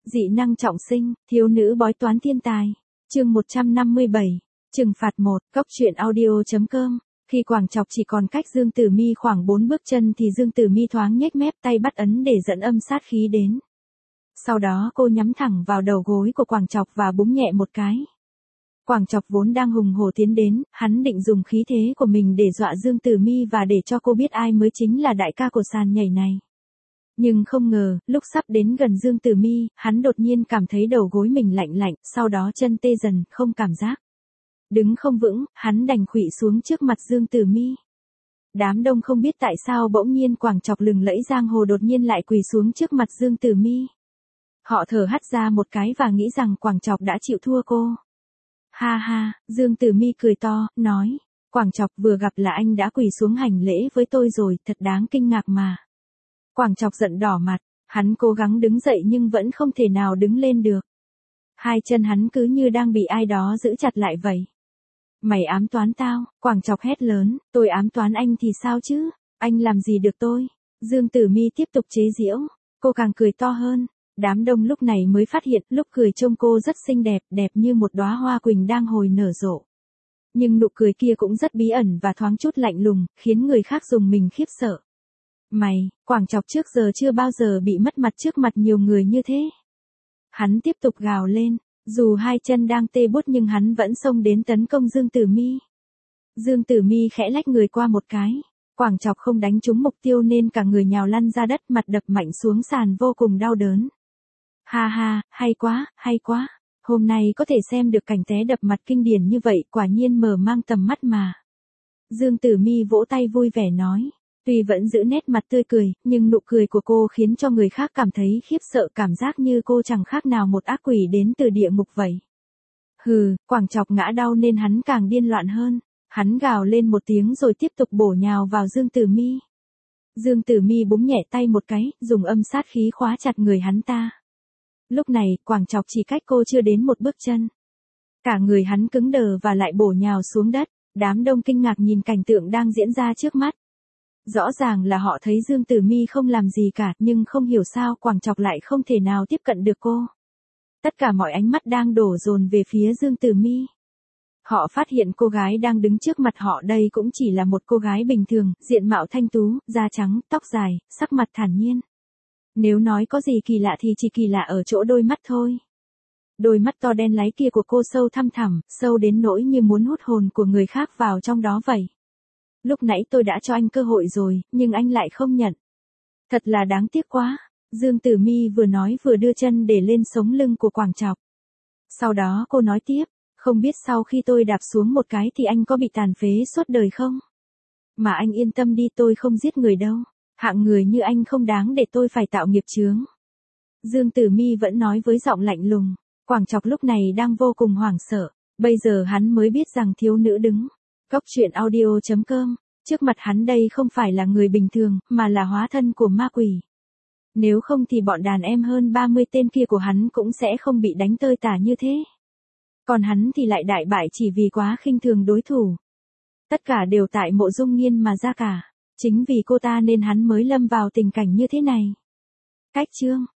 Dị năng trọng sinh, thiếu nữ bói toán thiên tài. Chương 157. Trừng phạt 1, Cốc truyện audio.com. Khi Quảng Chọc chỉ còn cách Dương Tử Mi khoảng 4 bước chân thì Dương Tử Mi thoáng nhếch mép tay bắt ấn để dẫn âm sát khí đến. Sau đó cô nhắm thẳng vào đầu gối của Quảng Chọc và búng nhẹ một cái. Quảng Chọc vốn đang hùng hổ tiến đến, hắn định dùng khí thế của mình để dọa Dương Tử Mi và để cho cô biết ai mới chính là đại ca của sàn nhảy này. Nhưng không ngờ, lúc sắp đến gần Dương Tử Mi, hắn đột nhiên cảm thấy đầu gối mình lạnh lạnh, sau đó chân tê dần, không cảm giác. Đứng không vững, hắn đành khuỵu xuống trước mặt Dương Tử Mi. Đám đông không biết tại sao bỗng nhiên Quảng Chọc lừng lẫy giang hồ đột nhiên lại quỳ xuống trước mặt Dương Tử Mi. Họ thở hắt ra một cái và nghĩ rằng Quảng Chọc đã chịu thua cô. Ha ha, Dương Tử Mi cười to, nói, Quảng Chọc vừa gặp là anh đã quỳ xuống hành lễ với tôi rồi, thật đáng kinh ngạc mà. Quảng Chọc giận đỏ mặt, hắn cố gắng đứng dậy nhưng vẫn không thể nào đứng lên được. Hai chân hắn cứ như đang bị ai đó giữ chặt lại vậy. Mày ám toán tao, Quảng Chọc hét lớn, tôi ám toán anh thì sao chứ, anh làm gì được tôi. Dương Tử Mi tiếp tục chế giễu, cô càng cười to hơn. Đám đông lúc này mới phát hiện lúc cười trông cô rất xinh đẹp, đẹp như một đóa hoa quỳnh đang hồi nở rộ. Nhưng nụ cười kia cũng rất bí ẩn và thoáng chút lạnh lùng, khiến người khác dùng mình khiếp sợ. Mày, Quảng Chọc trước giờ chưa bao giờ bị mất mặt trước mặt nhiều người như thế. Hắn tiếp tục gào lên, dù hai chân đang tê buốt nhưng hắn vẫn xông đến tấn công Dương Tử Mi. Dương Tử Mi khẽ lách người qua một cái. Quảng Chọc không đánh trúng mục tiêu nên cả người nhào lăn ra đất, mặt đập mạnh xuống sàn vô cùng đau đớn. Ha ha, hay quá, hôm nay có thể xem được cảnh té đập mặt kinh điển như vậy, quả nhiên mở mang tầm mắt mà. Dương Tử Mi vỗ tay vui vẻ nói, tuy vẫn giữ nét mặt tươi cười, nhưng nụ cười của cô khiến cho người khác cảm thấy khiếp sợ, cảm giác như cô chẳng khác nào một ác quỷ đến từ địa ngục vậy. Hừ, Quảng Chọc ngã đau nên hắn càng điên loạn hơn, hắn gào lên một tiếng rồi tiếp tục bổ nhào vào Dương Tử Mi. Dương Tử Mi búng nhẹ tay một cái, dùng âm sát khí khóa chặt người hắn ta. Lúc này, Quảng Chọc chỉ cách cô chưa đến một bước chân. Cả người hắn cứng đờ và lại bổ nhào xuống đất, đám đông kinh ngạc nhìn cảnh tượng đang diễn ra trước mắt. Rõ ràng là họ thấy Dương Tử Mi không làm gì cả, nhưng không hiểu sao Quảng Chọc lại không thể nào tiếp cận được cô. Tất cả mọi ánh mắt đang đổ dồn về phía Dương Tử Mi. Họ phát hiện cô gái đang đứng trước mặt họ đây cũng chỉ là một cô gái bình thường, diện mạo thanh tú, da trắng, tóc dài, sắc mặt thản nhiên. Nếu nói có gì kỳ lạ thì chỉ kỳ lạ ở chỗ đôi mắt thôi. Đôi mắt to đen láy kia của cô sâu thăm thẳm, sâu đến nỗi như muốn hút hồn của người khác vào trong đó vậy. Lúc nãy tôi đã cho anh cơ hội rồi, nhưng anh lại không nhận. Thật là đáng tiếc quá. Dương Tử Mi vừa nói vừa đưa chân để lên sống lưng của Quảng Chọc. Sau đó cô nói tiếp, không biết sau khi tôi đạp xuống một cái thì anh có bị tàn phế suốt đời không? Mà anh yên tâm đi, tôi không giết người đâu. Hạng người như anh không đáng để tôi phải tạo nghiệp chướng. Dương Tử Mi vẫn nói với giọng lạnh lùng. Quảng Chọc lúc này đang vô cùng hoảng sợ. Bây giờ hắn mới biết rằng thiếu nữ đứng. Cốc truyện audio.com. Trước mặt hắn đây không phải là người bình thường, mà là hóa thân của ma quỷ. Nếu không thì bọn đàn em hơn 30 tên kia của hắn cũng sẽ không bị đánh tơi tả như thế. Còn hắn thì lại đại bại chỉ vì quá khinh thường đối thủ. Tất cả đều tại Mộ Dung Nghiên mà ra cả. Chính vì cô ta nên hắn mới lâm vào tình cảnh như thế này. Cách chương